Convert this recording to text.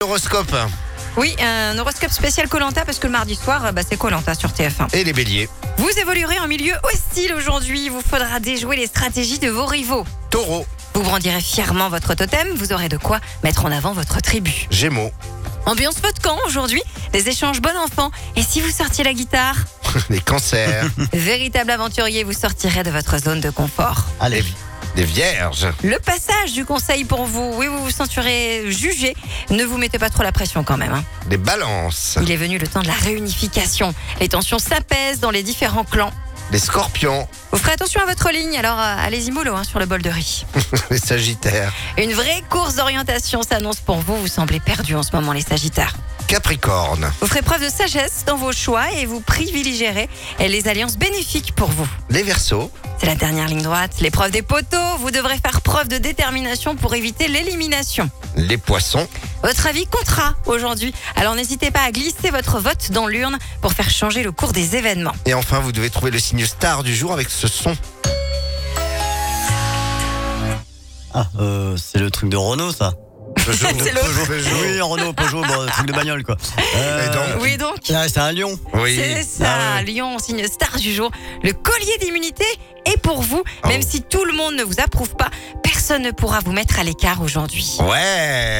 Horoscope Oui, un horoscope spécial koh-Lanta parce que le mardi soir, c'est koh-Lanta sur TF1. et les béliers. Vous évoluerez en milieu hostile aujourd'hui. Il vous faudra déjouer les stratégies de vos rivaux. Taureau, Vous brandirez fièrement votre totem. Vous aurez de quoi mettre en avant votre tribu. Gémeaux, Ambiance feu de camp aujourd'hui. Des échanges bon enfant. Et si vous sortiez la guitare? les cancers, Véritable aventurier, vous sortirez de votre zone de confort. allez, les vierges, Le passage du conseil pour vous. Oui, vous vous sentirez jugé. Ne vous mettez pas trop la pression quand même. les balances, Il est venu le temps de la réunification. Les tensions s'apaisent dans les différents clans. les scorpions, Vous ferez attention à votre ligne, alors allez-y mollo sur le bol de riz. les sagittaires, Une vraie course d'orientation s'annonce pour vous. Vous semblez perdus en ce moment, les sagittaires. capricorne, Vous ferez preuve de sagesse dans vos choix et vous privilégierez les alliances bénéfiques pour vous. les verseaux, C'est la dernière ligne droite. L'épreuve des poteaux. Vous devrez faire preuve de détermination pour éviter l'élimination. les poissons, Votre avis comptera aujourd'hui. Alors n'hésitez pas à glisser votre vote dans l'urne pour faire changer le cours des événements. et enfin vous devez trouver le signe star du jour avec ce son. C'est le truc de Renault, ça. Peugeot, C'est l'autre. Peugeot. Oui, Renault, Peugeot, bon, truc de bagnole, quoi. Et donc Oui donc. C'est un lion. Oui, C'est ça, Ah ouais. Lyon, signe star du jour. Le collier d'immunité est pour vous. Même si tout le monde ne vous approuve pas, personne ne pourra vous mettre à l'écart aujourd'hui. ouais.